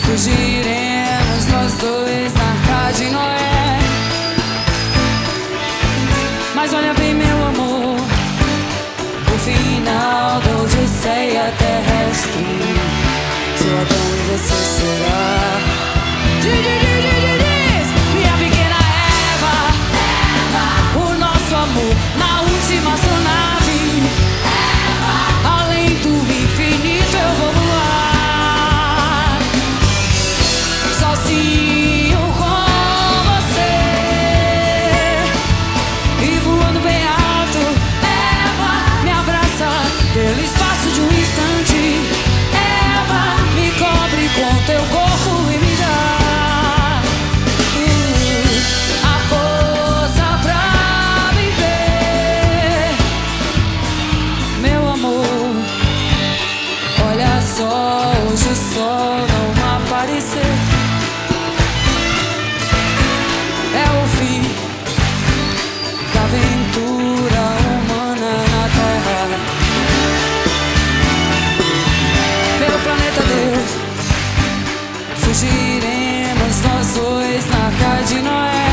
Fugiremos nós dois na arca de Noé. Mas olha bem, meu amor, o final da odisseia terrestre. Sou Adão e você será. Minha pequena Eva, o nosso amor na última astronave. Além do infinito eu vou voar, sozinho com você, e voando bem alto. Eva, me abraça pelo espaço de um instante. Eva, me cobre com teu corpo e me dá a força pra viver. Meu amor, olha só, hoje o sol não aparecer. É o fim da aventura humana na Terra. Pelo planeta Deus, fugiremos nós dois na arca de Noé.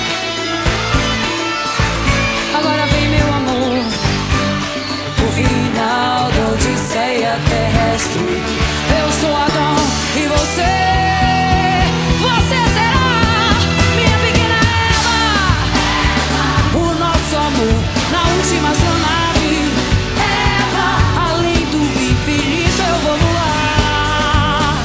Agora vem, meu amor, o final da odisseia terrestre. Eu sou Adão e você será. Minha pequena Eva, o nosso amor na última astronave. Eva, além do infinito eu vou voar,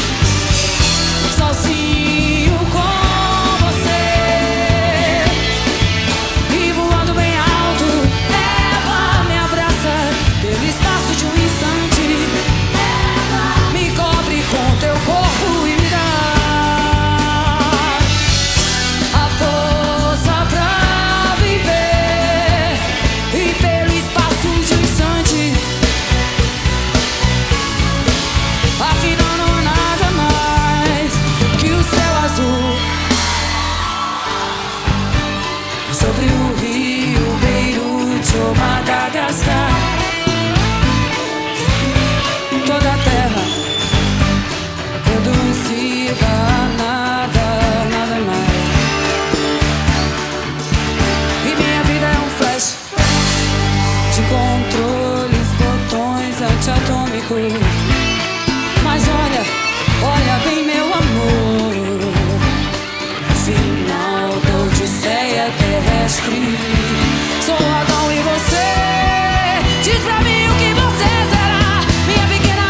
sozinho com você, e voando bem alto. Eva, me abraça pelo espaço de um instante. Eva, me cobre com teu corpo e me dá a força pra viver. E pelo espaço de um instante, afinal não há nada mais que o céu azul sobre o rio Beirute ou Madagascar. Toda a terra reduzida a nada, nada mais. E minha vida é um flash de controles, botões antiatômicos. Mas olha bem, meu amor, final da odisseia terrestre. Sou Adão e você, diz pra mim o que você será. Minha pequena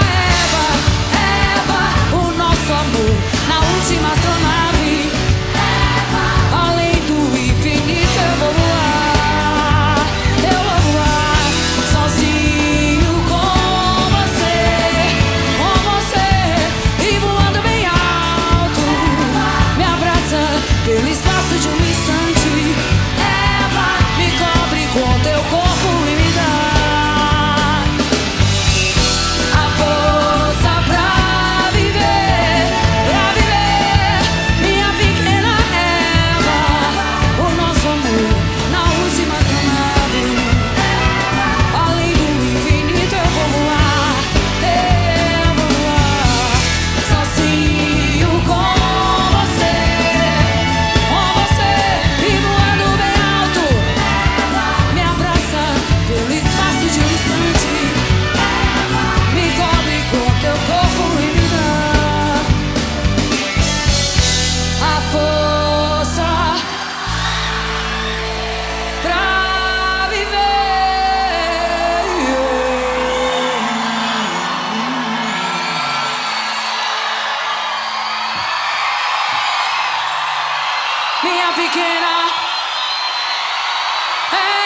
Eva, o nosso amor na última astronave. Eva, além do infinito eu vou voar, sozinho com você, e voando bem alto. Me abraça pelo espaço de um instante. Eva, me cobre com teu corpo e me dá a força pra viver, Minha pequena Eva, o nosso amor na última astronave. Além do infinito eu vou voar, sozinho com você, e voando bem alto. Me abraça pelo espaço de um instante. Me cobre com teu corpo e me dá a força pra viver. Minha pequena